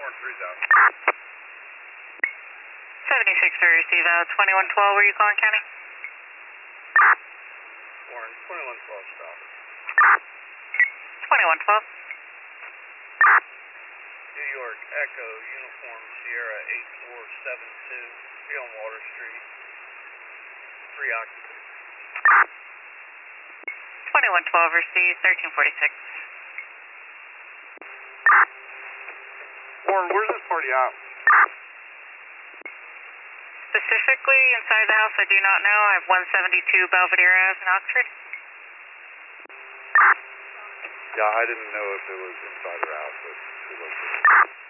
Warren 3000. 76 for receive out. 2112, where are you calling, County? Warren 2112, stop. 2112. New York Echo Uniform Sierra 8472, be on Water Street. 3 occupants. 2112 receive 1346. Warren, where's this party at? Specifically inside the house, I do not know. I have 172 Belvedere Ave in Oxford. Yeah, I didn't know if it was inside or out, but it was.